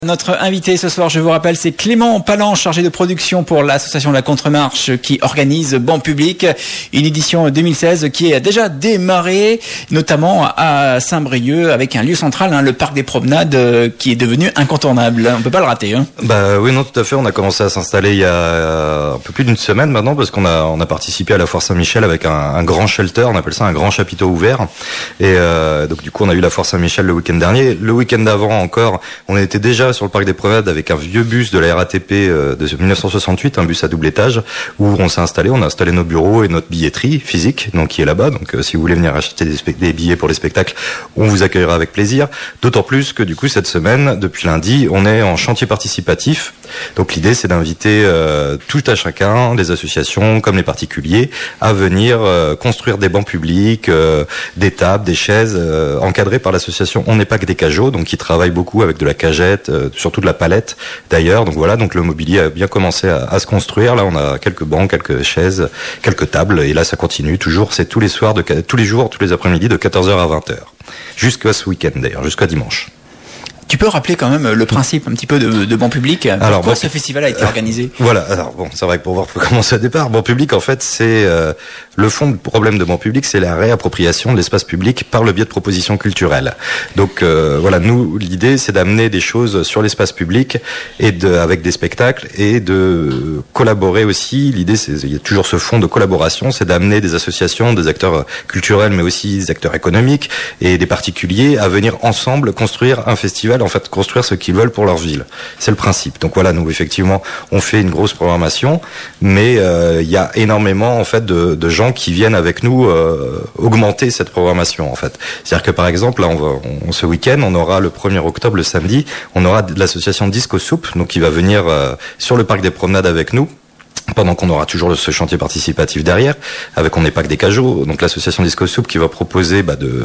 Notre invité ce soir, je vous rappelle, c'est Clément Palan, chargé de production pour l'association La Contremarche qui organise Banc Public, une édition 2016 qui est déjà démarrée, notamment à Saint-Brieuc avec un lieu central, le parc des promenades qui est devenu incontournable. On peut pas le rater. Bah oui, non, tout à fait. On a commencé à s'installer il y a un peu plus d'une semaine maintenant parce qu'on a participé à la Foire Saint-Michel avec un grand shelter, on appelle ça un grand chapiteau ouvert. Et donc du coup, on a eu la Foire Saint-Michel le week-end dernier. Le week-end d'avant encore, on était déjà sur le parc des promenades avec un vieux bus de la RATP de 1968, un bus à double étage, où on s'est installé, on a installé nos bureaux et notre billetterie physique, donc qui est là-bas. Donc si vous voulez venir acheter des billets pour les spectacles, on vous accueillera avec plaisir. D'autant plus que du coup cette semaine, depuis lundi, on est en chantier participatif. Donc l'idée c'est d'inviter tout à chacun, les associations comme les particuliers, à venir construire des bancs publics, des tables, des chaises, encadrées par l'association On n'est pas que des cajots, donc qui travaille beaucoup avec de la cagette, surtout de la palette d'ailleurs. Donc voilà, donc le mobilier a bien commencé à se construire. Là on a quelques bancs, quelques chaises, quelques tables, et là ça continue toujours. C'est tous les jours, tous les après-midi de 14h à 20h. Jusqu'à ce week-end d'ailleurs, jusqu'à dimanche. Tu peux rappeler quand même le principe un petit peu de Banc Public? Pourquoi ce festival a été organisé? Voilà, alors bon, c'est vrai que pour voir commencer au départ, Banc Public en fait c'est le fond du problème de Banc Public, c'est la réappropriation de l'espace public par le biais de propositions culturelles. Donc voilà, nous l'idée c'est d'amener des choses sur l'espace public et avec des spectacles et de collaborer aussi. L'idée il y a toujours ce fond de collaboration, c'est d'amener des associations, des acteurs culturels mais aussi des acteurs économiques et des particuliers à venir ensemble construire un festival, en fait construire ce qu'ils veulent pour leur ville. C'est le principe. Donc voilà, nous effectivement on fait une grosse programmation, mais il y a énormément en fait de gens qui viennent avec nous augmenter cette programmation en fait. C'est-à-dire que par exemple là ce week-end on aura le 1er octobre, le samedi, on aura de l'association Disco Soup, donc qui va venir sur le parc des promenades avec nous, pendant qu'on aura toujours ce chantier participatif derrière, avec On n'est pas que des cajots, donc l'association Disco Soup qui va proposer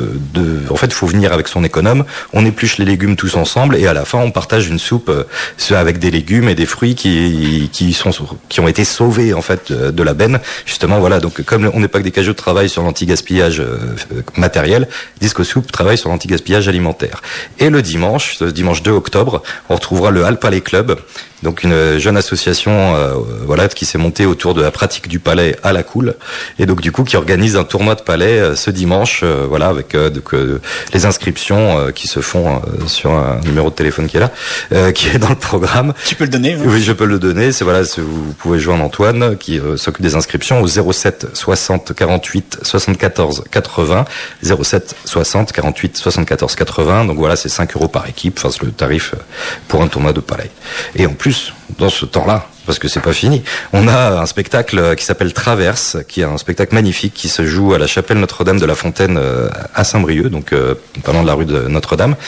en fait il faut venir avec son économe, on épluche les légumes tous ensemble et à la fin on partage une soupe avec des légumes et des fruits qui ont été sauvés en fait de la benne, justement voilà. Donc comme On n'est pas que des cajots travaille sur l'anti-gaspillage matériel, Disco Soup travaille sur l'anti-gaspillage alimentaire. Et le dimanche 2 octobre, on retrouvera le Hall Palais Club, donc une jeune association voilà qui s'est montée autour de la pratique du palais à la cool, et donc du coup qui organise un tournoi de palais ce dimanche, voilà, avec les inscriptions qui se font sur un numéro de téléphone qui est là, qui est dans le programme. Tu peux le donner? Oui, je peux le donner. C'est voilà, vous pouvez joindre Antoine qui s'occupe des inscriptions au 07 60 48 74 80, 07 60 48 74 80. Donc voilà, c'est 5 € par équipe, enfin c'est le tarif pour un tournoi de palais. Et en plus, dans ce temps-là, parce que c'est pas fini, on a un spectacle qui s'appelle Traverse, qui est un spectacle magnifique qui se joue à la chapelle Notre-Dame de la Fontaine à Saint-Brieuc, donc pas loin de la rue de Notre-Dame,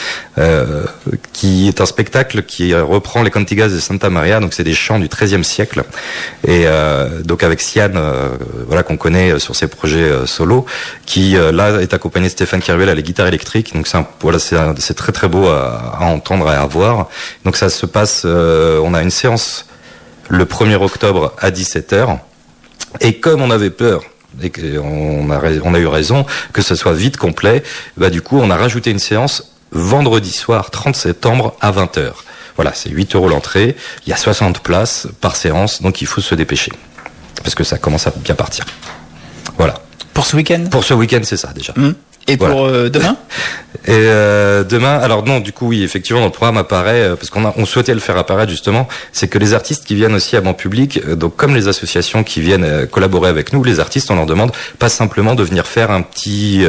qui est un spectacle qui reprend les cantigas de Santa Maria, donc c'est des chants du XIIIe siècle, et donc avec Sian, voilà, qu'on connaît sur ses projets solo, qui là est accompagné de Stéphane Keruel à la guitare électrique, donc c'est très très beau à entendre et à voir. Donc ça se passe, on a une séance le 1er octobre à 17h, et comme on avait peur et qu'on a eu raison que ce soit vite complet, bah du coup on a rajouté une séance vendredi soir 30 septembre à 20h. Voilà, c'est 8 € l'entrée, il y a 60 places par séance, donc il faut se dépêcher parce que ça commence à bien partir. Voilà. Pour ce week-end? Pour ce week-end, c'est ça déjà. Et voilà. Pour demain? Et demain, alors non, du coup oui, effectivement, notre programme apparaît parce on souhaitait le faire apparaître justement. C'est que les artistes qui viennent aussi à Banc Public, donc comme les associations qui viennent collaborer avec nous, les artistes, on leur demande pas simplement de venir faire un petit,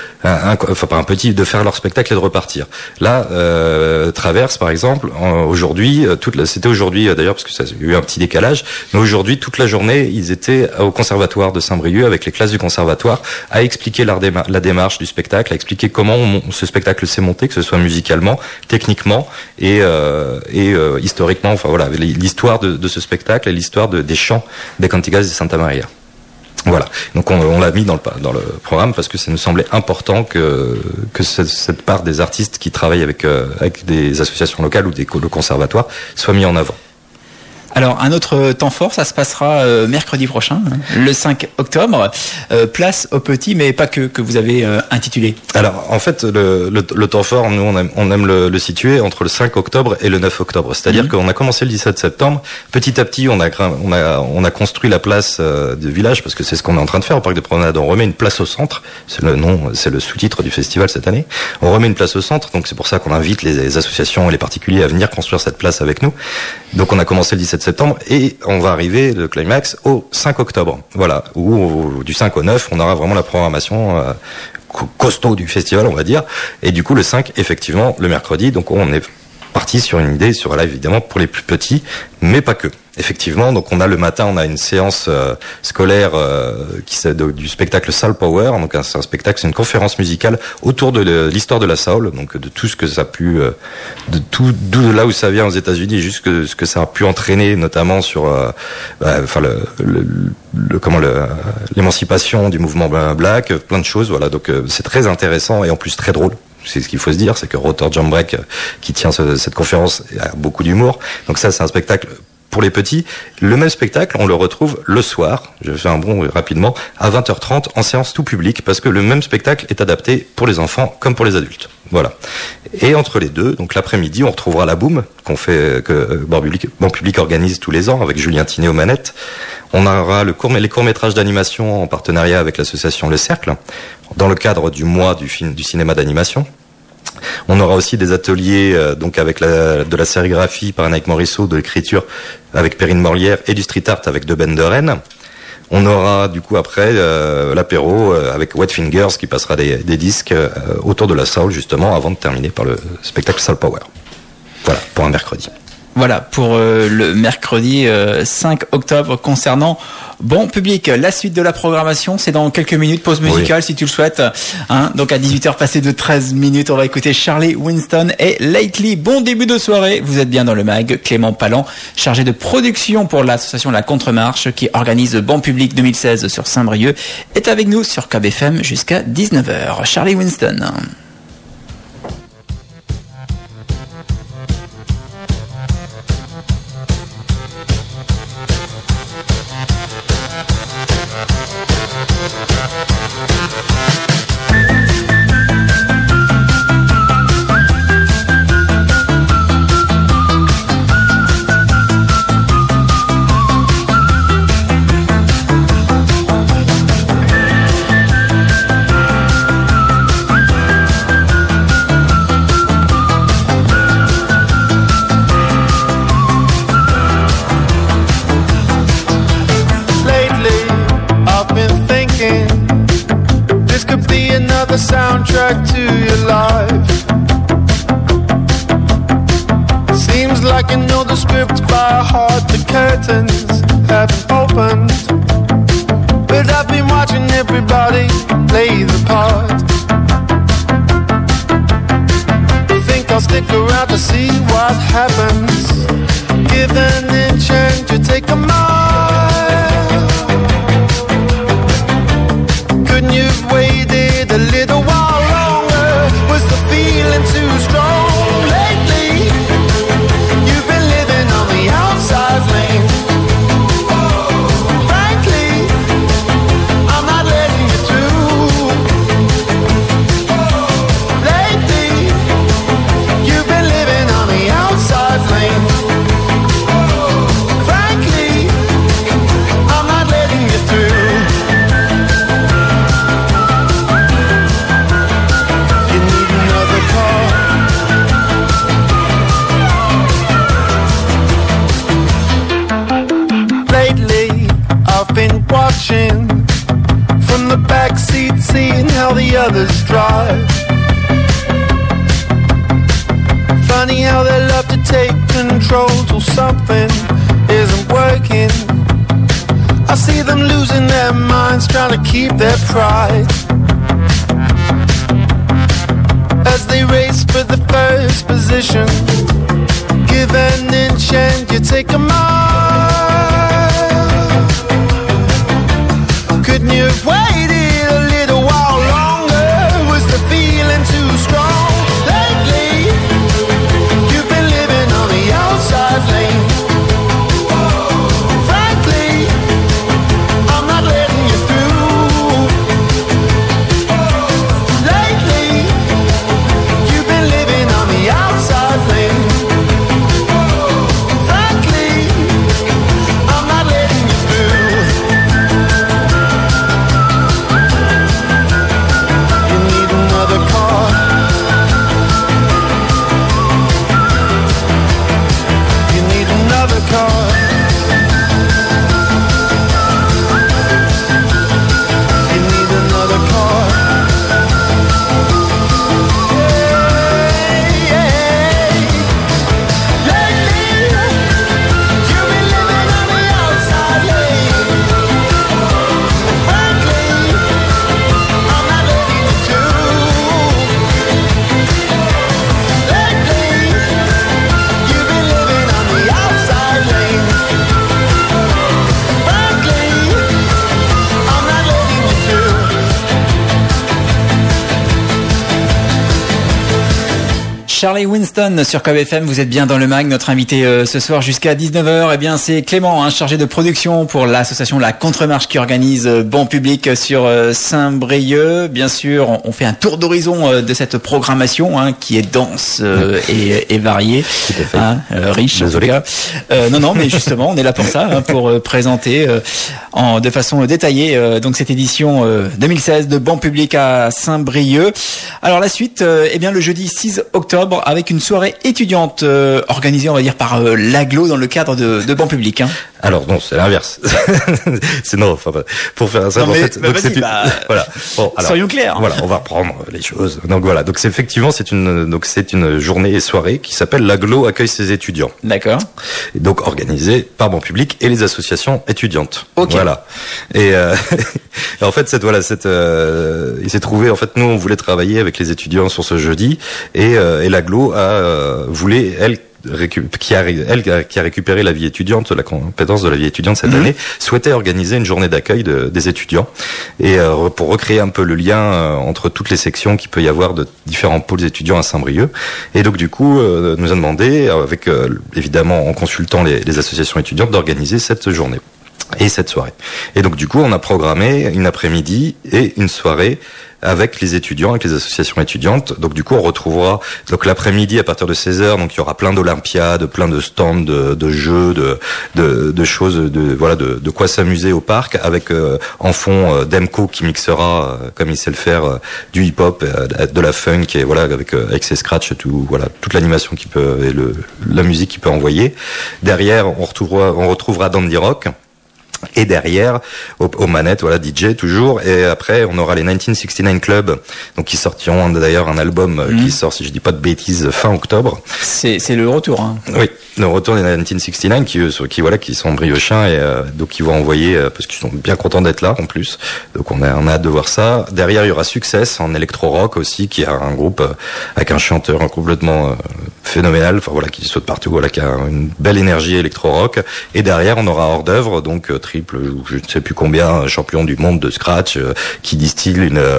de faire leur spectacle et de repartir. Là, Traverse par exemple, aujourd'hui, c'était aujourd'hui d'ailleurs parce que ça a eu un petit décalage, mais aujourd'hui toute la journée ils étaient au conservatoire de Saint-Brieuc avec les classes du conservatoire à expliquer la démarche du spectacle, à expliquer comment ce spectacle s'est monté, que ce soit musicalement, techniquement et historiquement, enfin voilà, l'histoire de ce spectacle et l'histoire des chants des cantigas de Santa Maria. Voilà, donc on l'a mis dans le programme parce que ça nous semblait important que cette part des artistes qui travaillent avec des associations locales ou le conservatoire soit mis en avant. Alors, un autre temps fort, ça se passera mercredi prochain, le 5 octobre. Place aux petits, mais pas que vous avez intitulé. Alors, en fait, le temps fort, nous, on aime le situer entre le 5 octobre et le 9 octobre. C'est-à-dire qu'on a commencé le 17 septembre. Petit à petit, on a construit la place du village, parce que c'est ce qu'on est en train de faire au parc des promenades. On remet une place au centre. C'est le sous-titre du festival cette année. On remet une place au centre. Donc, c'est pour ça qu'on invite les associations et les particuliers à venir construire cette place avec nous. Donc, on a commencé le 17 septembre et on va arriver, le climax, au 5 octobre. Voilà. Où, du 5 au 9, on aura vraiment la programmation costaud du festival, on va dire. Et du coup, le 5, effectivement, le mercredi. Donc, on est parti sur une idée sur live, évidemment, pour les plus petits, mais pas que. Effectivement, donc le matin, on a une séance scolaire du spectacle Soul Power. Donc c'est un spectacle, c'est une conférence musicale autour de l'histoire de la soul, donc de tout ce que ça a pu, d'où là où ça vient aux États-Unis, juste ce que ça a pu entraîner, notamment sur, l'émancipation du mouvement black, plein de choses. Voilà, donc c'est très intéressant et en plus très drôle. C'est ce qu'il faut se dire, c'est que Rotor Jambreak, qui tient cette conférence, a beaucoup d'humour. Donc ça, c'est un spectacle pour les petits. Le même spectacle, on le retrouve le soir, je fais un bond rapidement, à 20h30 en séance tout public, parce que le même spectacle est adapté pour les enfants comme pour les adultes. Voilà. Et entre les deux, donc l'après-midi, on retrouvera la Boom, que Bon Public organise tous les ans avec Julien Tinet aux manettes. On aura les courts-métrages d'animation en partenariat avec l'association Le Cercle, dans le cadre du mois du cinéma d'animation. On aura aussi des ateliers donc avec de la sérigraphie par Anaïk Morisseau, de l'écriture avec Perrine Morlière et du street art avec De Ben de Rennes. On aura du coup après l'apéro avec Wet Fingers qui passera des disques autour de la soul justement avant de terminer par le spectacle Soul Power. Voilà, pour un mercredi. Voilà, pour le mercredi 5 octobre concernant Bon Public. La suite de la programmation, c'est dans quelques minutes, pause musicale si tu le souhaites. Donc à 18h passé de 13 minutes, on va écouter Charlie Winston et Lately. Bon début de soirée, vous êtes bien dans le mag. Clément Palan, chargé de production pour l'association La Contremarche qui organise Bon Public 2016 sur Saint-Brieuc, est avec nous sur KBFM jusqu'à 19h. Charlie Winston. Soundtrack to your life. Seems like you know the script by heart. The curtains haven't opened, but I've been watching everybody play the part. I think I'll stick around to see what happens. Give an inch and you take a mile. Couldn't you have waited a little while longer? Was the feeling too strong lately? You've been living on the outside lane. Frankly, I'm not letting you through. Lately, you've been living on the outside lane. Frankly, I'm not letting you through. Watching from the backseat, seeing how the others drive. Funny how they love to take control till something isn't working. I see them losing their minds, trying to keep their pride as they race for the first position. Give an inch and you take a mile. Couldn't you have waited a little while longer? Was the feeling too strong lately? You've been living on the outside lane. Charlie Winston sur Cob FM, vous êtes bien dans le mag. Notre invité ce soir jusqu'à 19h, eh bien c'est Clément, chargé de production pour l'association La Contremarche qui organise Bon Public sur Saint-Brieuc. Bien sûr, on fait un tour d'horizon de cette programmation qui est dense et variée, riche. Désolé. En tout cas. Non, mais justement, on est là pour ça, pour présenter de façon détaillée donc cette édition 2016 de Bon Public à Saint-Brieuc. Alors la suite, eh bien le jeudi 6 octobre avec une soirée étudiante organisée, on va dire, par l'Aglo dans le cadre de Bon Public. Alors non, c'est l'inverse. C'est non, enfin, pour faire ça, non, en mais, fait, donc c'est voilà. Bon, alors, soyons clairs. Voilà, on va reprendre les choses. Donc voilà, donc c'est effectivement c'est une journée et soirée qui s'appelle l'Aglo accueille ses étudiants. D'accord. Et donc organisée par Bon Public et les associations étudiantes. Ok. Voilà. Et en fait il s'est trouvé, en fait, nous on voulait travailler avec les étudiants sur ce jeudi et l'Aglo voulait qui a récupéré la vie étudiante, la compétence de la vie étudiante cette année, souhaitait organiser une journée d'accueil des étudiants et pour recréer un peu le lien entre toutes les sections qu'il peut y avoir de différents pôles étudiants à Saint-Brieuc. Et donc du coup, nous a demandé, avec évidemment en consultant les associations étudiantes, d'organiser cette journée et cette soirée. Et donc du coup, on a programmé une après-midi et une soirée avec les étudiants, avec les associations étudiantes. Donc du coup, on retrouvera donc l'après-midi à partir de 16h. Donc il y aura plein d'olympiades, plein de stands, de jeux, de choses, de quoi s'amuser au parc, avec en fond Demko qui mixera comme il sait le faire du hip-hop, de la funk et voilà avec ses scratchs, toute l'animation qu'il peut et la musique qu'il peut envoyer. Derrière, on retrouvera Dandy Rock. Et derrière, aux manettes, voilà, DJ toujours. Et après, on aura les 1969 Club, donc qui sortiront d'ailleurs un album qui sort, si je dis pas de bêtises, fin octobre. C'est le retour. Oui, le retour des 1969 qui sont briochins et donc qui vont envoyer parce qu'ils sont bien contents d'être là en plus. Donc on a hâte de voir ça. Derrière, il y aura Success en électro-rock aussi, qui a un groupe avec un chanteur complètement phénoménal, enfin voilà, qui saute partout, voilà, qui a une belle énergie électro-rock. Et derrière, on aura hors d'œuvre, donc triple, je ne sais plus combien, champion du monde de scratch, qui distille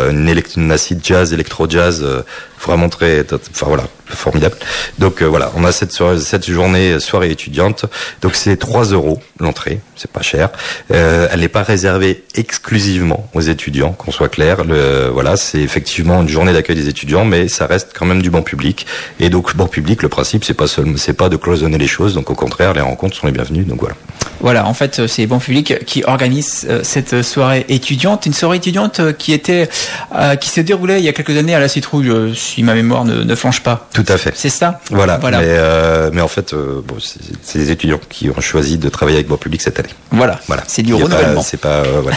une acide jazz, électro-jazz, vraiment enfin voilà, formidable. Donc voilà, on a cette journée soirée étudiante. Donc c'est 3€ l'entrée, c'est pas cher. Elle n'est pas réservée exclusivement aux étudiants, qu'on soit clair. Voilà, c'est effectivement une journée d'accueil des étudiants, mais ça reste quand même du bon public. Et donc Bon Public, le principe, c'est pas de cloisonner les choses. Donc au contraire, les rencontres sont les bienvenues. Donc voilà. Voilà, en fait, c'est Bon Public qui organise cette soirée étudiante, une soirée étudiante qui se déroulait il y a quelques années à la Citrouille, si ma mémoire ne flanche pas. Tout à fait. C'est ça. Voilà. Mais en fait, c'est les étudiants qui ont choisi de travailler avec Bon Public cette année. Voilà. C'est du renouvellement. C'est pas voilà.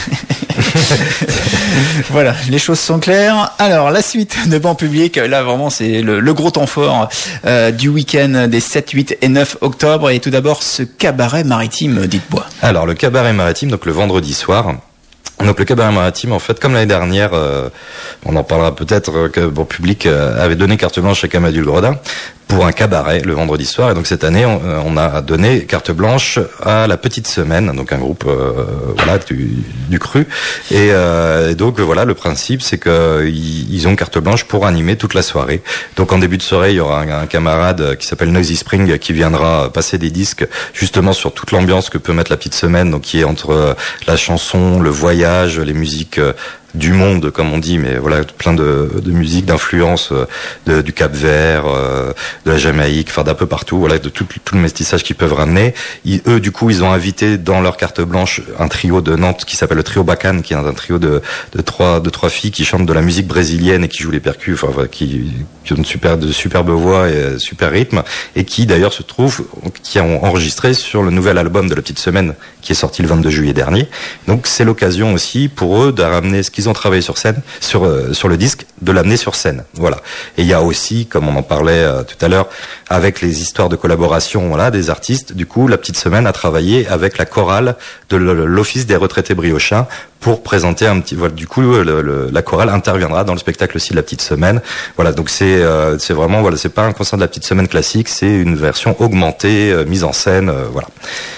Voilà, les choses sont claires. Alors, la suite de Bon Public, là vraiment c'est le gros temps fort du week-end des 7, 8 et 9 octobre. Et tout d'abord, ce cabaret maritime, dites-moi. Alors, le cabaret maritime, donc le vendredi soir. Donc le cabaret maritime, en fait, comme l'année dernière, on en parlera peut-être, que Bon Public avait donné carte blanche à Camadul Gredin pour un cabaret le vendredi soir. Et donc cette année, on a donné carte blanche à la Petite Semaine, donc un groupe voilà du cru. Et donc voilà, le principe, c'est que ils ont carte blanche pour animer toute la soirée. Donc en début de soirée, il y aura un camarade qui s'appelle Noisy Spring qui viendra passer des disques justement sur toute l'ambiance que peut mettre la Petite Semaine, donc qui est entre la chanson, le voyage, les musiques du monde, comme on dit, mais voilà, plein de musique, d'influence du Cap-Vert, de la Jamaïque, enfin d'un peu partout, voilà, de tout le métissage qu'ils peuvent ramener. Eux, du coup, ils ont invité dans leur carte blanche un trio de Nantes qui s'appelle le Trio Bacane, qui est un trio de trois filles qui chantent de la musique brésilienne et qui jouent les percus, enfin voilà, qui ont de superbes voix et super rythme, et qui d'ailleurs qui ont enregistré sur le nouvel album de la Petite Semaine qui est sorti le 22 juillet dernier. Donc c'est l'occasion aussi pour eux de ramener ce qu'ils ont travaillé sur scène, sur le disque, de l'amener sur scène. Voilà. Et il y a aussi, comme on en parlait tout à l'heure, avec les histoires de collaboration, voilà, des artistes. Du coup, la Petite Semaine a travaillé avec la chorale de l'Office des retraités briochins pour présenter un petit. Voilà, du coup, la chorale interviendra dans le spectacle aussi de la Petite Semaine. Voilà. Donc c'est vraiment, voilà, c'est pas un concert de la Petite Semaine classique, c'est une version augmentée, mise en scène, voilà.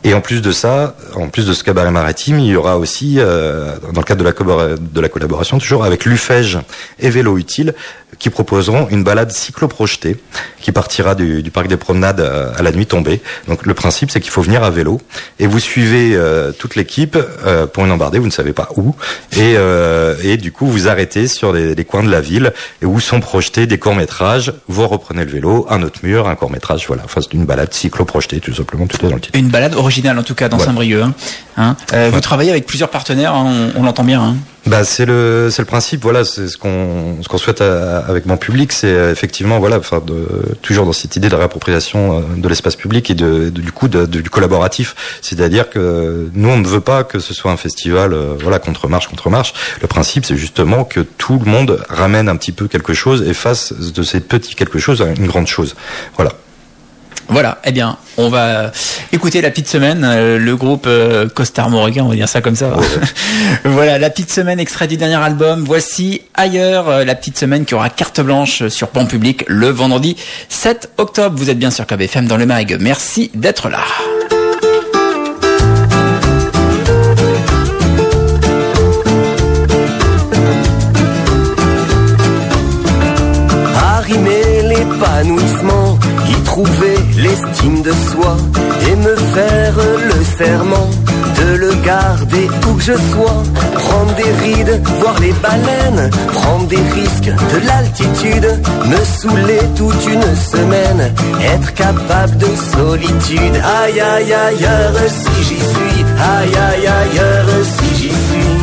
Et en plus de ça, en plus de ce cabaret maritime, il y aura aussi, dans le cadre de la collaboration, toujours avec l'UFEJ et Vélo Utile, qui proposeront une balade cyclo-projetée qui partira du parc des Promenades à la nuit tombée. Donc le principe, c'est qu'il faut venir à vélo et vous suivez toute l'équipe pour une embardée, vous ne savez pas où, et du coup vous arrêtez sur les coins de la ville et où sont projetés des courts-métrages. Vous reprenez le vélo, un autre mur, un court-métrage, voilà. Enfin, c'est une balade cyclo-projetée, tout simplement, tout est dans le titre. Une balade originale en tout cas dans Saint-Brieuc. Vous travaillez avec plusieurs partenaires, on l'entend bien. Hein. Bah c'est le principe, voilà, c'est ce qu'on souhaite avec mon public, c'est effectivement voilà, enfin toujours dans cette idée de réappropriation de l'espace public et du collaboratif, c'est-à-dire que nous on ne veut pas que ce soit un festival voilà contre marche. Le principe c'est justement que tout le monde ramène un petit peu quelque chose et fasse de ces petits quelque chose une grande chose. Voilà. Voilà, eh bien, on va écouter La Petite Semaine, le groupe Costard Mauriguin, on va dire ça comme ça. Ouais. Voilà, La Petite Semaine, extrait du dernier album. Voici Ailleurs, La Petite Semaine qui aura carte blanche sur Ban Public le vendredi 7 octobre. Vous êtes bien sur KBFM dans le mag. Merci d'être là. Arrimer l'épanouissement, y trouver l'estime de soi et me faire le serment de le garder où que je sois. Prendre des rides, voir les baleines, prendre des risques, de l'altitude, me saouler toute une semaine, être capable de solitude. Aïe aïe ailleurs si j'y suis, aïe aïe ailleurs si j'y suis.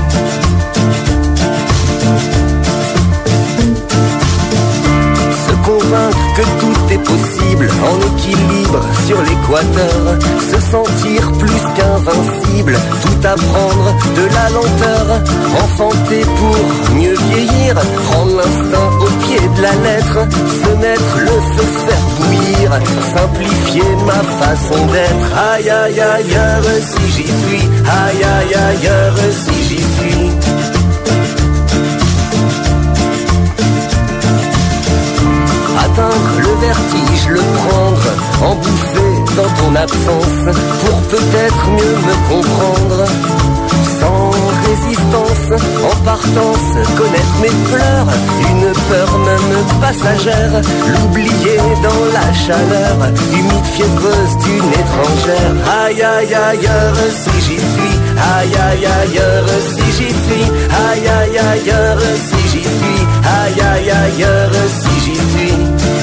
Convaincre que tout est possible en équilibre sur l'équateur, se sentir plus qu'invincible, tout apprendre de la lenteur, enfanter pour mieux vieillir, prendre l'instinct au pied de la lettre, se mettre le feu, se faire bouillir, simplifier ma façon d'être. Aïe aïe ailleurs si j'y suis, aïe aïe ailleurs si j'y suis. Atteindre le vertige, le prendre, en bouffer dans ton absence, pour peut-être mieux me comprendre. Sans résistance, en partance, connaître mes pleurs, une peur même passagère, l'oublier dans la chaleur, humide fiévreuse d'une étrangère. Aïe aïe ailleurs si j'y suis, aïe aïe ailleurs si j'y suis, aïe aïe ailleurs si j'y suis, aïe aïe ailleurs si j'y suis.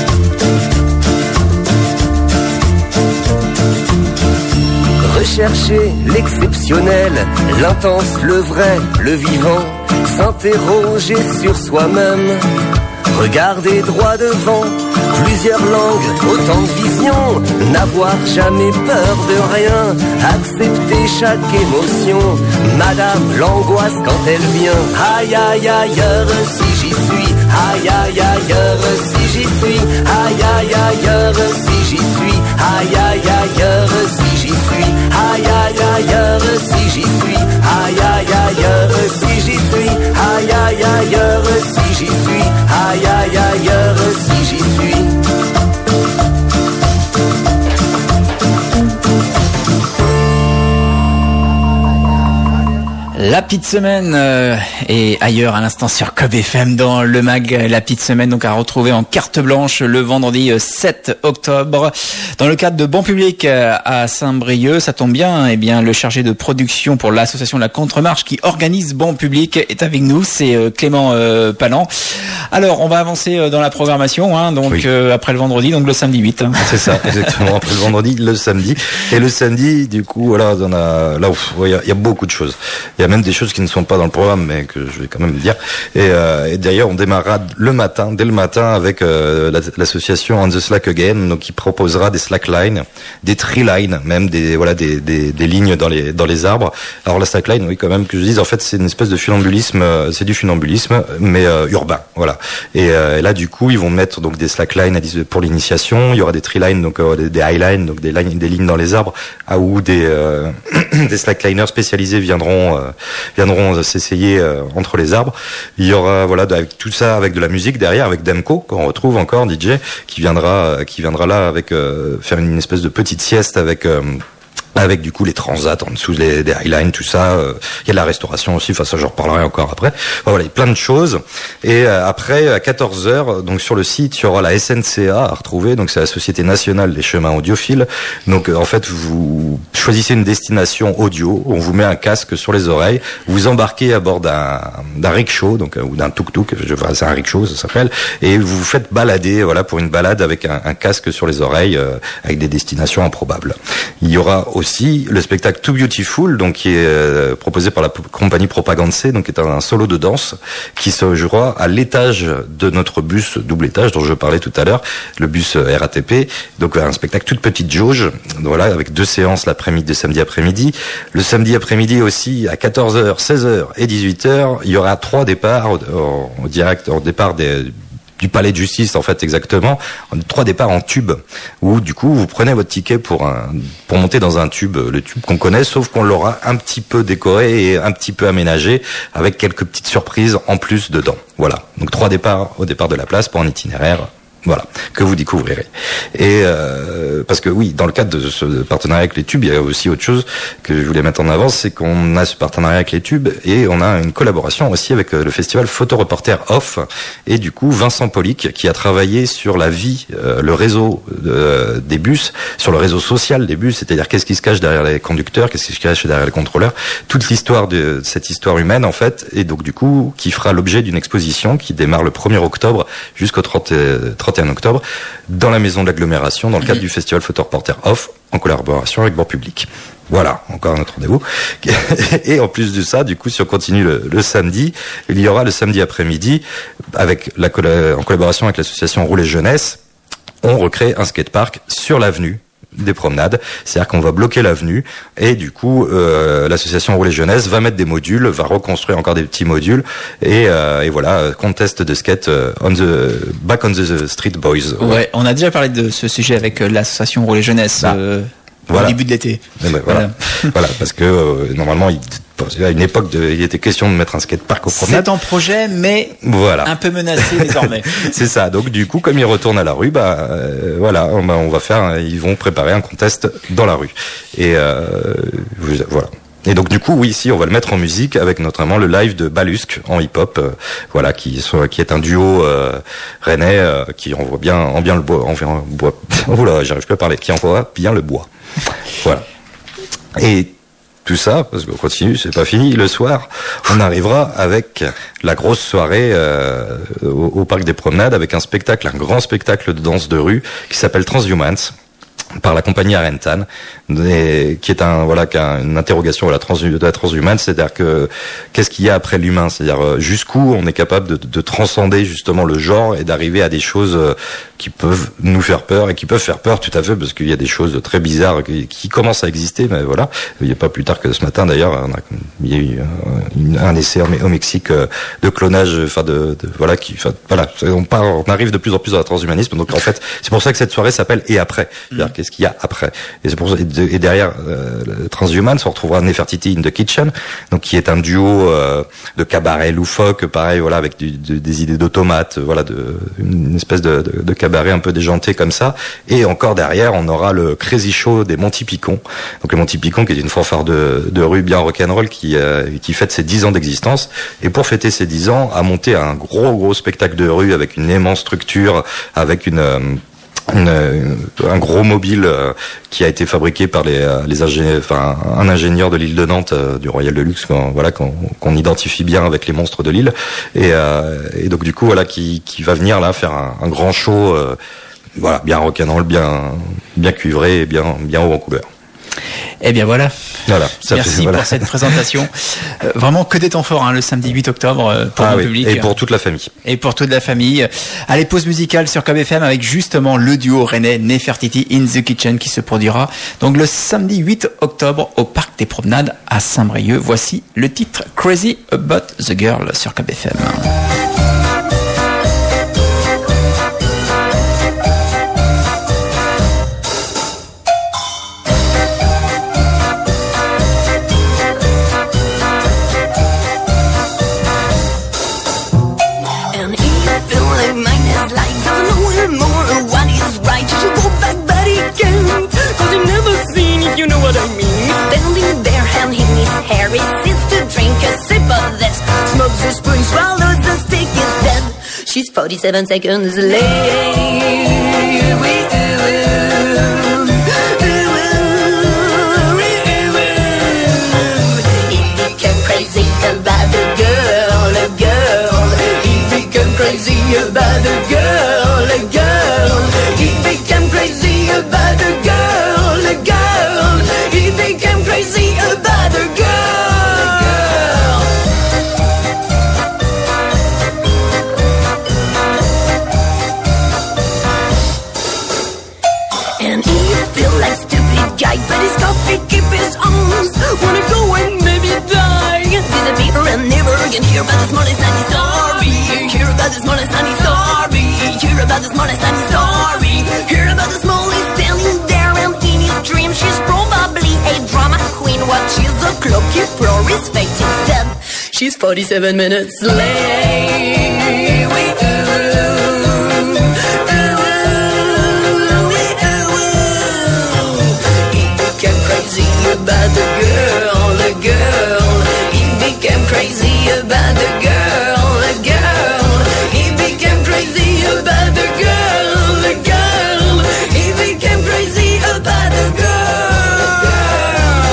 Rechercher l'exceptionnel, l'intense, le vrai, le vivant, s'interroger sur soi-même, regarder droit devant, plusieurs langues, autant de visions, n'avoir jamais peur de rien, accepter chaque émotion, madame l'angoisse quand elle vient. Aïe aïe ailleurs si j'y suis, aïe aïe ailleurs si j'y suis, aïe aïe ailleurs si j'y suis, aïe aïe ailleurs si j'y suis, aïe aïe ailleurs si j'y suis, aïe aïe ailleurs si j'y suis, aïe aïe ailleurs si j'y suis, aïe aïe ailleurs si j'y suis. La Petite Semaine et ailleurs à l'instant sur KBFM dans le mag. La Petite Semaine donc à retrouver en carte blanche le vendredi 7 octobre dans le cadre de Ban Public à Saint-Brieuc. Ça tombe bien, eh bien le chargé de production pour l'association de la Contre-Marche qui organise Ban Public est avec nous, c'est Clément Palan. Alors on va avancer dans la programmation, hein, donc oui. Après le vendredi, donc le samedi 8. Hein. C'est ça, exactement. Après le vendredi, le samedi. Et le samedi, du coup, voilà, on a là, il y a beaucoup de choses. Il y a même des choses qui ne sont pas dans le programme, mais que je vais quand même dire. Et d'ailleurs, on démarrera dès le matin, avec l'association On the Slack Again, donc qui proposera des slackline, des treeline, même des lignes dans les arbres. Alors la slackline, oui, quand même que je dise, en fait, c'est une espèce de funambulisme, c'est du funambulisme, mais urbain, voilà. Et là, du coup, ils vont mettre donc des slacklines pour l'initiation. Il y aura des treeline, donc des highlines, donc des lignes dans les arbres, où des slackliners spécialisés viendront s'essayer entre les arbres. Il y aura avec tout ça, avec de la musique derrière, avec Demko qu'on retrouve encore, DJ qui viendra là avec faire une espèce de petite sieste avec avec du coup les transats en dessous des highlines, tout ça. Il y a de la restauration aussi, enfin ça j'en reparlerai encore après. Voilà, il y a plein de choses. Et après, à 14h, donc sur le site, il y aura la SNCA à retrouver, donc c'est la Société Nationale des Chemins Audiophiles. Donc en fait, vous choisissez une destination audio, on vous met un casque sur les oreilles, vous embarquez à bord d'un rickshaw, donc ou d'un tuk-tuk, c'est un rickshaw ça s'appelle, et vous vous faites balader, voilà, pour une balade avec un casque sur les oreilles, avec des destinations improbables. Il y aura aussi le spectacle Too Beautiful, donc qui est proposé par la compagnie Propagandce, donc qui est un solo de danse qui se jouera à l'étage de notre bus double étage dont je parlais tout à l'heure, le bus RATP. Donc un spectacle toute petite jauge, voilà, avec 2 séances l'après-midi, de samedi après-midi. Le samedi après-midi aussi à 14h, 16h et 18h, il y aura 3 départs au départ du palais de justice, en fait, exactement, 3 départs en tube, où du coup vous prenez votre ticket pour monter dans un tube, le tube qu'on connaît, sauf qu'on l'aura un petit peu décoré et un petit peu aménagé, avec quelques petites surprises en plus dedans. Voilà, donc 3 départs au départ de la place pour un itinéraire. Voilà, que vous découvrirez. Et parce que oui, dans le cadre de ce partenariat avec les tubes, il y a aussi autre chose que je voulais mettre en avant, c'est qu'on a ce partenariat avec les tubes et on a une collaboration aussi avec le festival Photoreporter Off, et du coup Vincent Polic qui a travaillé sur la vie, le réseau des bus, sur le réseau social des bus, c'est-à-dire qu'est-ce qui se cache derrière les conducteurs, qu'est-ce qui se cache derrière les contrôleurs, toute l'histoire de cette histoire humaine en fait, et donc du coup qui fera l'objet d'une exposition qui démarre le 1er octobre jusqu'au 31 octobre dans la maison de l'agglomération dans le cadre du festival Photoreporter Off en collaboration avec Bord Public. Voilà, encore un autre rendez-vous. Et en plus de ça, du coup, si on continue le samedi, il y aura le samedi après-midi avec en collaboration avec l'association Rouler Jeunesse, on recrée un skatepark sur l'avenue des promenades, c'est-à-dire qu'on va bloquer l'avenue et du coup l'association Rouler Jeunesse va mettre des modules, va reconstruire encore des petits modules et voilà, contest de skate back on the street boys. Ouais, on a déjà parlé de ce sujet avec l'association Rouler Jeunesse au début de l'été. Voilà, parce que normalement à une époque, il était question de mettre un skatepark au promenade. C'est en projet, mais un peu menacé désormais. C'est ça. Donc du coup, comme ils retournent à la rue, on va faire, ils vont préparer un contest dans la rue. Et voilà. Et donc du coup, oui, ici, on va le mettre en musique avec notamment le live de Balusque en hip-hop, qui est un duo rennais qui envoie bien le bois. Oula, j'arrive plus à parler. Qui envoie bien le bois. Voilà. Et tout ça, parce qu'on continue, c'est pas fini. Le soir, on arrivera avec la grosse soirée au Parc des Promenades avec un grand spectacle de danse de rue qui s'appelle Transhumans, par la compagnie Arentan, qui est une interrogation de la transhumance, c'est-à-dire que qu'est-ce qu'il y a après l'humain, c'est-à-dire jusqu'où on est capable de transcender justement le genre et d'arriver à des choses qui peuvent nous faire peur et qui peuvent faire peur tout à fait, parce qu'il y a des choses très bizarres qui commencent à exister, mais voilà. Il n'y a pas plus tard que ce matin d'ailleurs, il y a eu un essai au Mexique de clonage, on arrive de plus en plus dans le transhumanisme, donc en fait c'est pour ça que cette soirée s'appelle Et après, c'est-à-dire qu'est-ce qu'il y a après. Et c'est pour ça, et derrière Transhumans, on retrouvera Nefertiti in the Kitchen, donc qui est un duo de cabaret loufoque, pareil, voilà, avec des idées d'automates, voilà, une espèce de cabaret un peu déjanté comme ça. Et encore derrière, on aura le Crazy Show des Monty Picon. Donc le Monty Picon, qui est une fanfare de rue bien rock'n'roll, qui fête ses 10 ans d'existence. Et pour fêter ses 10 ans, a monté un gros spectacle de rue avec une immense structure, avec un gros mobile qui a été fabriqué par un ingénieur de l'île de Nantes, du Royal de Luxe, qu'on identifie bien avec les monstres de l'île, et donc du coup voilà, qui va venir là faire un grand show, bien rock'n'roll, bien cuivré et bien haut en couleur. Eh bien voilà. Merci pour cette présentation. Vraiment que des temps forts, le samedi 8 octobre pour le public. Et pour toute la famille. Allez, pause musicale sur KBFM avec justement le duo rennais Nefertiti in the Kitchen qui se produira donc le samedi 8 octobre au Parc des Promenades à Saint-Brieuc. Voici le titre Crazy About the Girl sur KBFM. Cause you've never seen, if you know what I mean. his hair. He sits to drink a sip of this, smokes a spoon, swallows the stick instead. She's 47 seconds late. About the girl, he became crazy about the girl, he became crazy about the girl, he became crazy about the girl. And he feel like stupid guy, but his coffee keep his arms, wanna go and maybe die. Disappear and never again hear about the smallest tiny story. Hear about the smallest tiny story. Hear about the smallest tiny story. Hear about the smallest standing there and in his dream she's probably a drama queen. Watches the clock keep roar his fate instead. She's 47 minutes late. He became crazy about the girl. He became crazy about the girl. He became crazy about the girl. He became crazy about the girl.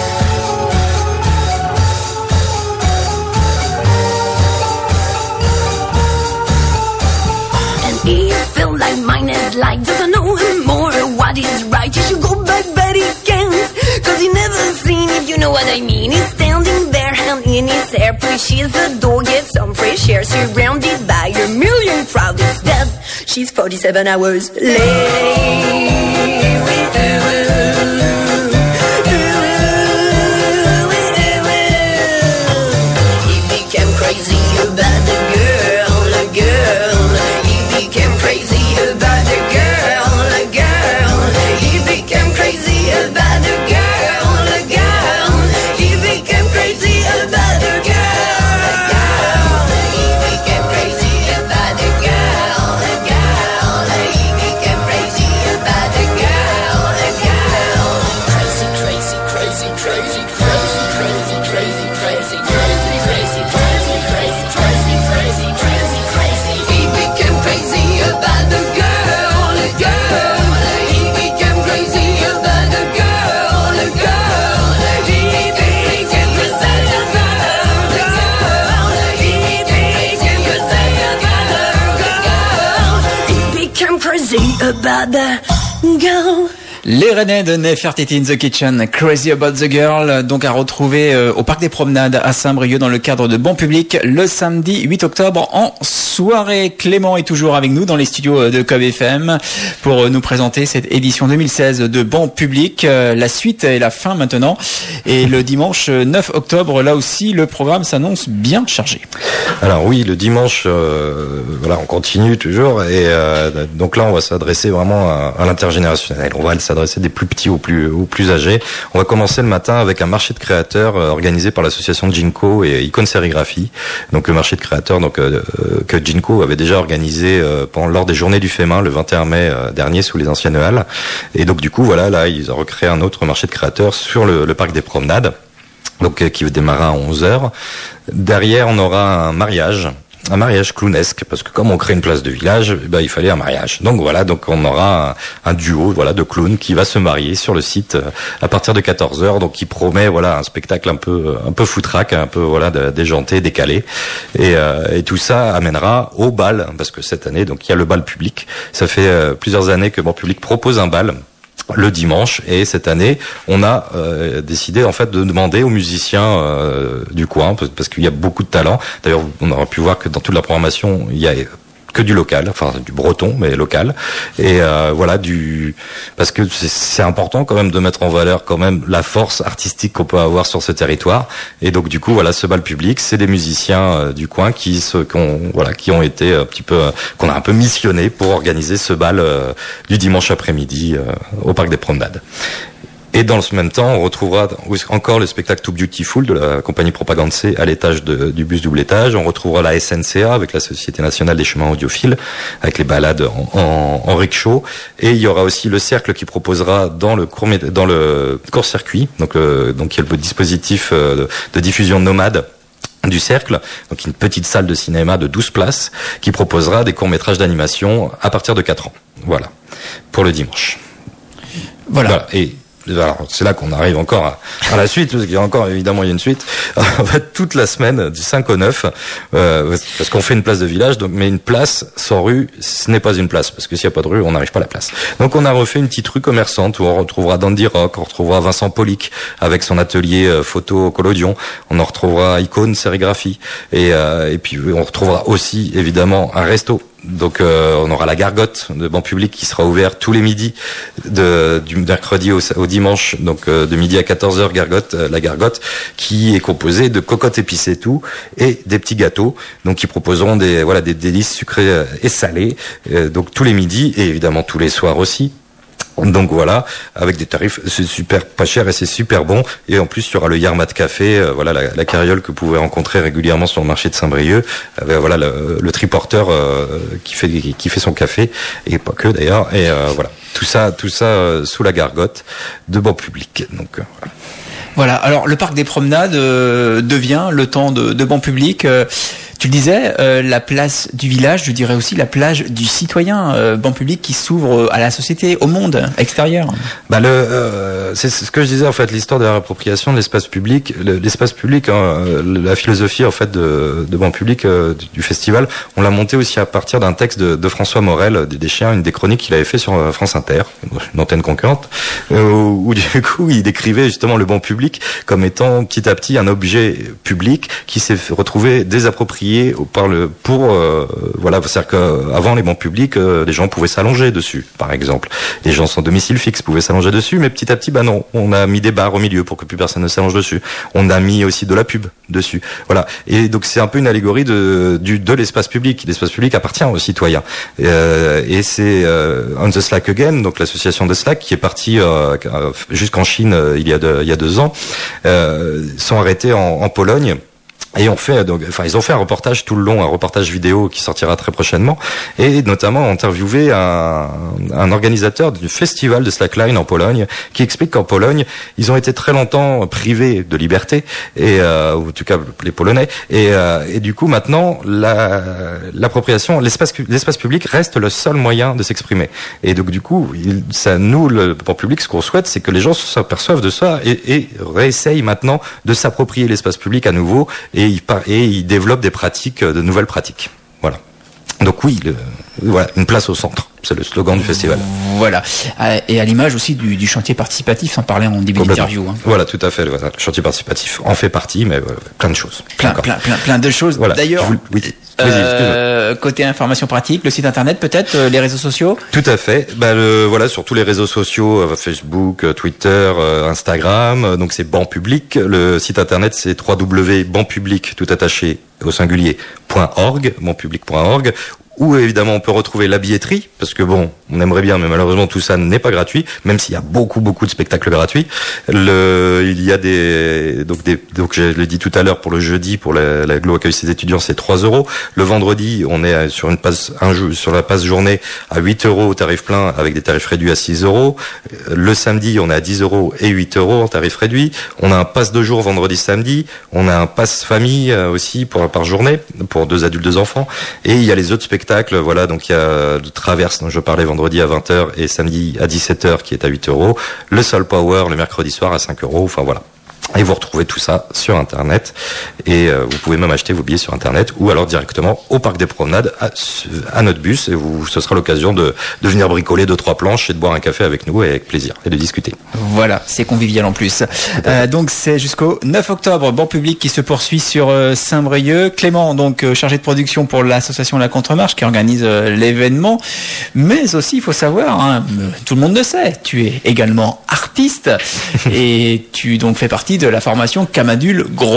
And he feel like mine is like doesn't know him more what is right. You should go back, but he can't, 'cause he never seen, if you know what I mean. He's standing there, hand in his hair, pushes the door, gets some fresh air, surrounded by a million crowds instead. She's 47 hours late. He became crazy about the girl. He became crazy about the girl. He became crazy about the girl. He became crazy about the girl. He became crazy about the girl. He became crazy about the girl. Crazy, crazy, crazy, crazy, crazy, crazy, crazy, crazy, crazy, crazy, crazy, crazy, crazy, crazy, crazy, crazy. He became crazy about the girl. He became crazy about the girl. He became crazy about the girl. He became crazy about the girl. He became crazy about the girl. Les Rennais de Nefertiti in the Kitchen, Crazy About the Girl, donc à retrouver au Parc des Promenades à Saint-Brieuc dans le cadre de Bon Public le samedi 8 octobre en soirée. Clément est toujours avec nous dans les studios de Cob FM pour nous présenter cette édition 2016 de Bon Public. La suite et la fin maintenant. Et le dimanche 9 octobre, là aussi, le programme s'annonce bien chargé. Alors oui, le dimanche, voilà, on continue toujours. Et donc là, on va s'adresser vraiment à l'intergénérationnel. On va s'adresser des plus petits aux plus âgés. On va commencer le matin avec un marché de créateurs organisé par l'association Ginko et Icône Sérigraphie. Donc le marché de créateurs que Ginko avait déjà organisé lors des Journées du fait main le 21 mai dernier sous les anciennes halles. Et donc du coup voilà, là ils ont recréé un autre marché de créateurs sur le parc des Promenades. Donc qui démarrer à 11h. Derrière, on aura un mariage clownesque, parce que comme on crée une place de village, il fallait un mariage. Donc voilà, donc on aura un duo de clowns qui va se marier sur le site à partir de 14h, donc qui promet un spectacle un peu foutraque, un peu déjanté, décalé, et tout ça amènera au bal, parce que cette année donc il y a le bal public. Ça fait plusieurs années que Bon Public propose un bal le dimanche, et cette année on a décidé en fait de demander aux musiciens du coin, parce qu'il y a beaucoup de talent. D'ailleurs on aura pu voir que dans toute la programmation il y a que du local, enfin du breton mais local, et parce que c'est important quand même de mettre en valeur quand même la force artistique qu'on peut avoir sur ce territoire. Et donc du coup ce bal public, c'est des musiciens du coin qui ont été un petit peu, qu'on a un peu missionné pour organiser ce bal du dimanche après-midi au Parc des Promenades. Et dans ce même temps, on retrouvera encore le spectacle Too Beautiful de la compagnie Propagande C à l'étage du bus double étage. On retrouvera la SNCA avec la Société Nationale des Chemins Audiophiles, avec les balades en rickshaw. Et il y aura aussi le Cercle qui proposera dans le court-circuit, donc il y a le dispositif de diffusion nomade du Cercle, donc une petite salle de cinéma de 12 places qui proposera des courts-métrages d'animation à partir de 4 ans. Voilà, pour le dimanche. Voilà. Et alors, c'est là qu'on arrive encore à la suite, parce qu'il y a encore, évidemment, il y a une suite. En fait, toute la semaine, du 5 au 9, parce qu'on fait une place de village, mais une place sans rue, ce n'est pas une place, parce que s'il n'y a pas de rue, on n'arrive pas à la place. Donc, on a refait une petite rue commerçante où on retrouvera Dandy Rock, on retrouvera Vincent Polic avec son atelier photo collodion, on en retrouvera Icône Sérigraphie, et puis on retrouvera aussi, évidemment, un resto. Donc on aura la Gargotte de banc public qui sera ouvert tous les midis du mercredi au dimanche, donc de midi à 14h la Gargotte qui est composée de cocottes épicées tout et des petits gâteaux, donc qui proposeront des délices sucrées et salées, donc tous les midis et évidemment tous les soirs aussi. Donc voilà, avec des tarifs, c'est super pas cher et c'est super bon. Et en plus, il y aura le Yarmat Café, la carriole que vous pouvez rencontrer régulièrement sur le marché de Saint-Brieuc. Voilà le triporteur qui fait son café et pas que d'ailleurs. Et voilà, tout ça sous la Gargotte de banc public. Donc voilà. Alors le parc des promenades devient le temps de banc public. Tu le disais, la place du village, je dirais aussi la plage du citoyen, banc public qui s'ouvre à la société, au monde extérieur. C'est ce que je disais en fait, l'histoire de la réappropriation de l'espace public. L'espace public, la philosophie en fait de banc public du festival, on l'a monté aussi à partir d'un texte de François Morel des Chiens, une des chroniques qu'il avait fait sur France Inter, une antenne concurrente, où du coup il décrivait justement le banc public comme étant petit à petit un objet public qui s'est retrouvé désapproprié c'est-à-dire qu'avant les bancs publics, les gens pouvaient s'allonger dessus, par exemple. Les gens sans domicile fixe pouvaient s'allonger dessus, mais petit à petit, non, on a mis des barres au milieu pour que plus personne ne s'allonge dessus. On a mis aussi de la pub dessus. Voilà. Et donc c'est un peu une allégorie de l'espace public. L'espace public appartient aux citoyens. Et c'est On the Slack Again, donc l'association de Slack, qui est partie jusqu'en Chine il y a 2 ans, sont arrêtés en Pologne. Et ils ont fait un reportage tout le long, un reportage vidéo qui sortira très prochainement, et notamment interviewé un organisateur du festival de slackline en Pologne, qui explique qu'en Pologne, ils ont été très longtemps privés de liberté, et en tout cas les Polonais, et du coup maintenant l'appropriation, l'espace public reste le seul moyen de s'exprimer. Et donc du coup, le banc public, ce qu'on souhaite, c'est que les gens s'aperçoivent de ça et réessayent maintenant de s'approprier l'espace public à nouveau. Et il développe de nouvelles pratiques. Voilà. Donc oui, une place au centre. C'est le slogan du festival. Voilà. Et à l'image aussi du chantier participatif, sans parler en début d'interview. Hein. Voilà, tout à fait. Le chantier participatif en fait partie, mais plein de choses. Plein de choses. Voilà. D'ailleurs, côté information pratique, le site internet peut-être, les réseaux sociaux. Tout à fait. Sur tous les réseaux sociaux, Facebook, Twitter, Instagram. Donc c'est Banc Public. Le site internet c'est www.bancpublic tout attaché au singulier.org, bancpublic.org. Où évidemment on peut retrouver la billetterie, parce que on aimerait bien, mais malheureusement tout ça n'est pas gratuit, même s'il y a beaucoup de spectacles gratuits. Il y a donc je l'ai dit tout à l'heure, pour le jeudi, pour la Glo accueille ses étudiants, c'est 3 €. Le vendredi, on est sur sur la passe journée à 8 € au tarif plein, avec des tarifs réduits à 6 €. Le samedi, on est à 10 € et 8 € en tarif réduit. On a un pass de jour vendredi, samedi. On a un pass famille aussi par journée, pour 2 adultes, 2 enfants. Et il y a les autres spectacles. Voilà, donc il y a de Traverse dont je parlais vendredi à 20h et samedi à 17h qui est à 8 €. Le Soul Power le mercredi soir à 5 €. Enfin voilà. Et vous retrouvez tout ça sur Internet. Et vous pouvez même acheter vos billets sur Internet ou alors directement au Parc des Promenades à notre bus. Et ce sera l'occasion de venir bricoler 2-3 planches et de boire un café avec nous et avec plaisir et de discuter. Voilà, c'est convivial en plus. Donc c'est jusqu'au 9 octobre, banc public qui se poursuit sur Saint-Brieuc. Clément, donc chargé de production pour l'association La Contremarche qui organise l'événement. Mais aussi, il faut savoir, tout le monde le sait, tu es également artiste et tu donc fais partie de la formation Camadule Grodin.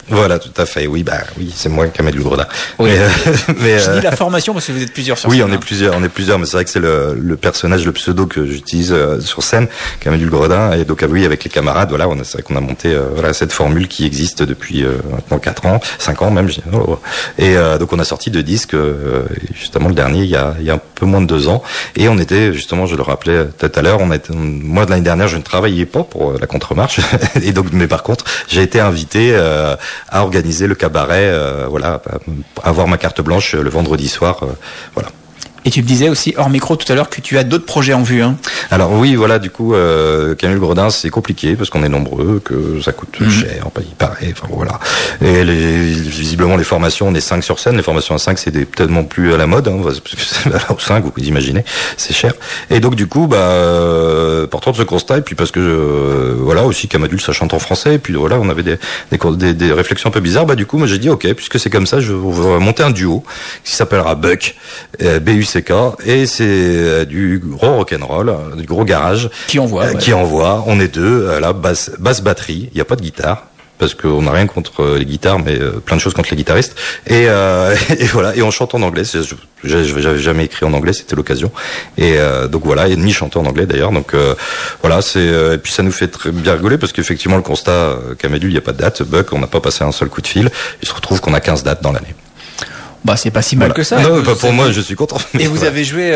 Voilà, tout à fait. Oui, c'est moi, Kamel Gredin. Oui. Mais je dis la formation parce que vous êtes plusieurs sur oui, scène. on est plusieurs, mais c'est vrai que c'est le personnage, le pseudo que j'utilise sur scène, Kamel Gredin. Et donc, oui, avec les camarades, voilà, c'est vrai qu'on a monté cette formule qui existe depuis maintenant 5 ans même. Et donc, on a sorti 2 disques, justement le dernier il y a un peu moins de 2 ans. Et on était justement, je le rappelais tout à l'heure, moi de l'année dernière, je ne travaillais pas pour la Contre-Marche, et donc, mais par contre, j'ai été invité à organiser le cabaret, avoir ma carte blanche le vendredi soir, voilà. Et tu me disais aussi hors micro tout à l'heure que tu as d'autres projets en vue. Hein. Alors oui, voilà, du coup, Kamel Gredin, c'est compliqué parce qu'on est nombreux, que ça coûte cher, il paraît, enfin voilà. Et visiblement, les formations, on est 5 sur scène, les formations à 5, c'est tellement plus à la mode, hein, parce que 5, vous pouvez imaginer, c'est cher. Et donc du coup, partant de ce constat, et puis parce que, voilà, aussi Kamadul, ça chante en français, et puis voilà, on avait des réflexions un peu bizarres, du coup, moi j'ai dit, ok, puisque c'est comme ça, on va monter un duo qui s'appellera Buck, BUCK, et c'est du gros rock'n'roll, du gros garage. Qui envoie. On est 2, basse batterie, il n'y a pas de guitare. Parce qu'on n'a rien contre les guitares, mais plein de choses contre les guitaristes. Et voilà, et on chante en anglais. J'avais jamais écrit en anglais, c'était l'occasion. Et donc voilà, et ni chanter en anglais d'ailleurs. Donc voilà, et puis ça nous fait très bien rigoler parce qu'effectivement le constat, Kamadul, il n'y a pas de date. Buck, on n'a pas passé un seul coup de fil. Il se retrouve qu'on a 15 dates dans l'année. C'est pas si mal que ça. Non, pas pour moi, je suis content. Et vous avez joué,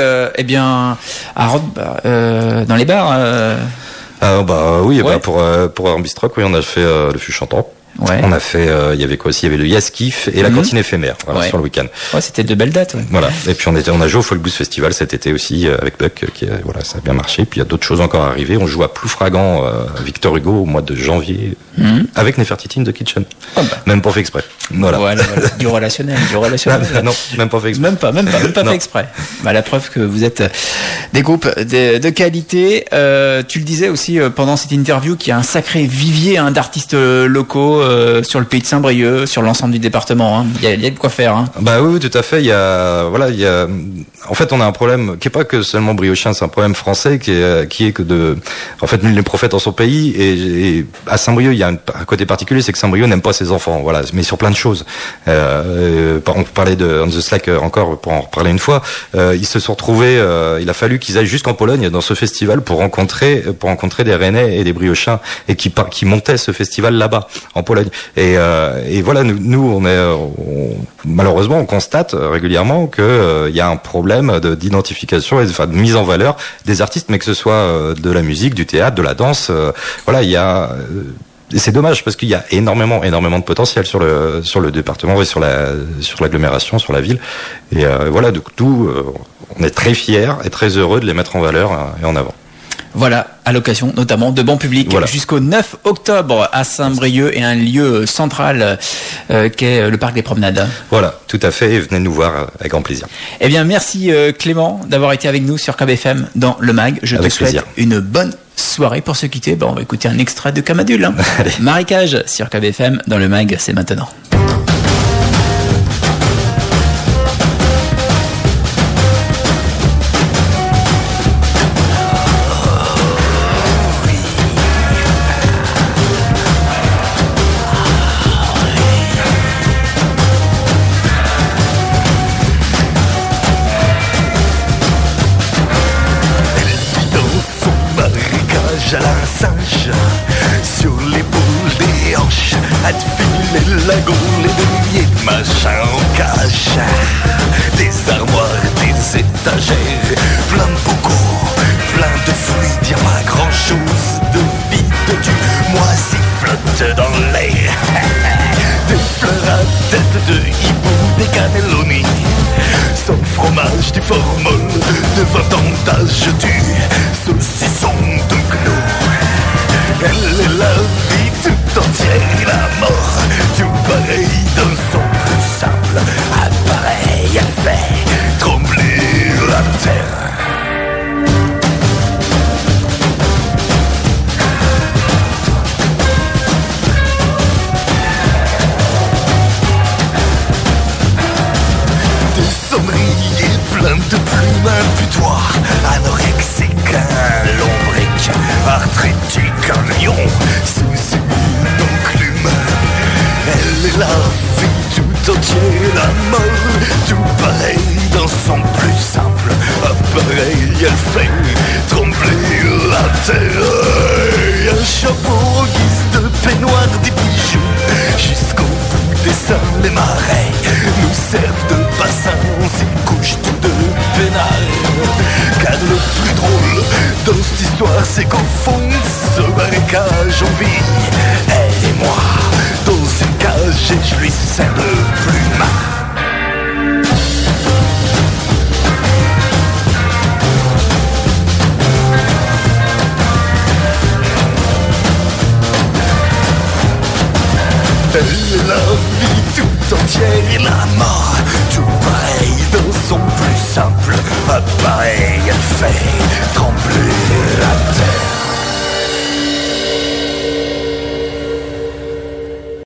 dans les bars. Oui, pour Arbistrock, oui, on a fait le fût chantant. Ouais. On a fait, il y avait quoi aussi? Il y avait le Yes Kiff et la cantine éphémère, sur le week-end. Ouais, c'était de belles dates. Ouais. Voilà. Et puis on a joué au Folk Blues Festival cet été aussi avec Buck, ça a bien marché. Puis il y a d'autres choses encore à arriver. On joue à Ploufragan, Victor Hugo au mois de janvier, avec Nefertiti in the Kitchen. Même pas fait exprès. Voilà. Du relationnel. Non, même pas fait exprès. Même pas fait exprès. La preuve que vous êtes des groupes de qualité. Tu le disais aussi pendant cette interview qu'il y a un sacré vivier d'artistes locaux sur le pays de Saint-Brieuc, sur l'ensemble du département. Il y a de quoi faire. Oui, tout à fait. En fait, on a un problème qui est pas que seulement briochien, c'est un problème français qui est que en fait, nul n'est prophète en son pays. Et à Saint-Brieuc, il y a un côté particulier, c'est que Saint-Brieuc n'aime pas ses enfants. Voilà, mais sur plein de choses. On parlait de On the Slack encore pour en reparler une fois. Ils se sont retrouvés. Il a fallu qu'ils aillent jusqu'en Pologne dans ce festival pour rencontrer des Rennais et des briochins et qui montaient ce festival là-bas en Pologne. Et voilà, nous malheureusement on constate régulièrement que il y a un problème d'identification et de mise en valeur des artistes, mais que ce soit de la musique, du théâtre, de la danse. Il y a et c'est dommage parce qu'il y a énormément de potentiel sur le département et sur l'agglomération, sur la ville. Et voilà, du coup, on est très fiers et très heureux de les mettre en valeur et en avant. Voilà, à l'occasion notamment de Bon Public, jusqu'au 9 octobre à Saint-Brieuc et un lieu central qu'est le Parc des Promenades. Voilà, tout à fait, et venez nous voir avec grand plaisir. Eh bien, merci Clément d'avoir été avec nous sur KBFM dans le MAG. Je te souhaite une bonne soirée. Pour se quitter, on va écouter un extrait de Kamadul. Marécage sur KBFM dans le MAG, c'est maintenant. À la singe, sur l'épaule des hanches, à te filer la gaule et des milliers de machins en cache. Des armoires, des étagères, plein de bocaux, plein de fluides, y'a pas grand chose de vide, du moisi flotte dans l'air. Des fleurs à tête de hibou, des cannelloni, sans fromage, du formol, de vendantage, du saucisson de gnou. Elle est la vie tout entière, la mort, tout pareil d'un son plus simple. Appareil, elle fait trembler la terre. Des sonneries pleines de plumes, un butoir anorexique, un long la mort, tout pareil dans son plus simple appareil. Elle fait trembler la terre. Un chapeau en guise de peignoir, des bijoux jusqu'au bout des seins. Les marais nous servent de bassin, on s'y couche tous deux peinards. Car le plus drôle dans cette histoire, c'est qu'au fond de ce marécage on vit, elle et moi, dans une cage, et je lui sers de plumard. La vie tout entière et la mort, tout pareil dans son plus simple appareil. Elle fait trembler